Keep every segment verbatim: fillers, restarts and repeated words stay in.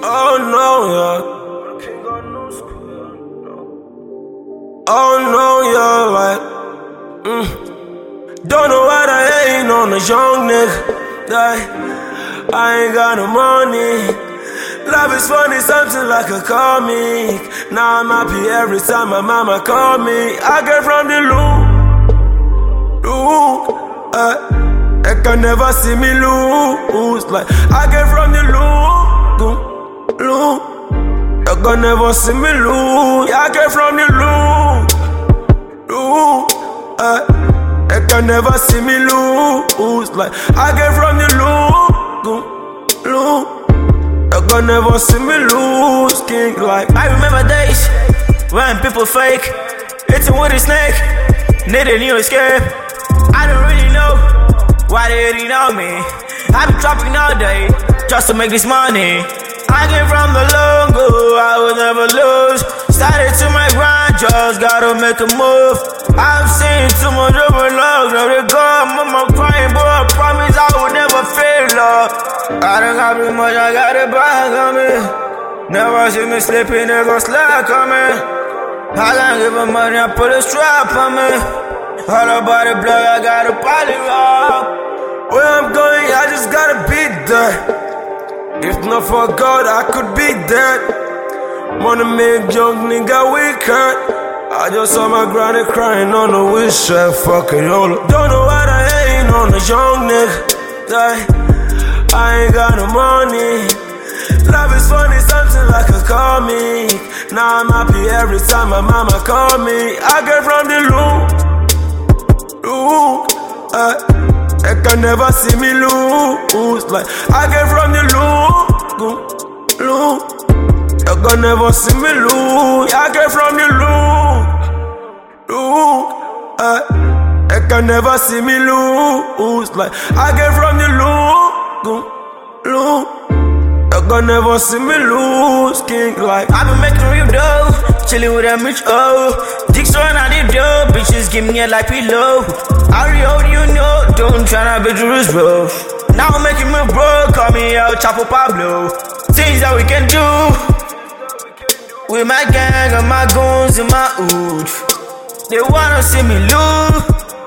Oh no, yeah. Oh no, yeah, like mm. Don't know what I ain't on a young nigga. Like, I ain't got no money. Love is funny, something like a comic. Now I'm happy every time my mama call me. I get from the loop, loop, uh, they can never see me lose. Like, I get from the loop, loop, they can never see me lose. I get from the loop, loop, uh, they can never see me lose. Like, I get from the loop, loop, they can never see me lose. King, like, I remember days when people fake, eating with a snake, need a new escape. I don't really know why they hating on me. I be trapping all day just to make this money. I came from the logo, I will never lose. Started to my grind, just gotta make a move. I've seen too much overload, now they go, mama crying, but I promise I will never fail up. I don't got too much, I got a bag on me. Never see me sleeping, they gon' slack on me. I can't give them money, I put a strap on me. All about the blood, I got a poly rock. Where I'm going, I just gotta be there. If not for God, I could be dead. Wanna make young nigga weaker. I just saw my granny crying on the wish, fucking YOLO. Don't know what I ain't on a young nigga. Like, I ain't got no money. Love is funny, something like a comic. Now I'm happy every time my mama call me. I get from the loop, loop, uh, they can never see me lose. Like, I get from the loop, loop, they can never see me lose. I get from the loop, loop, uh, they can never see me lose. Like, I get from the loop, loop, they can never see me lose. King, like, I been making real dough, chilling with them rich oh. Dicks run on the dough, bitches give me a like pillow. I already hold you know, don't tryna be Jews, bro. Now I'm making me broke, call me El Chapo Pablo. Things that we can do with my gang and my goons and my oud. They wanna see me lose,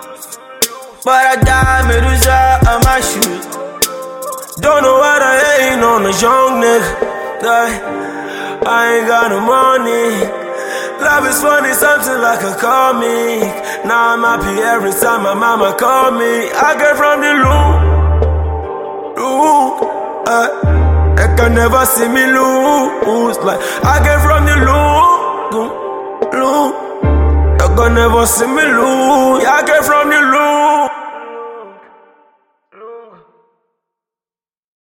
but I die Medusa on my shoes. Don't know what I ain't on a young nigga. Like, I ain't got no money. Love is funny, something like a comic. Now I'm happy every time my mama call me. I get from the loop, loop, uh, they can never see me lose. Like, I get from the loop, loop, they can never see me lose. I get from the loop.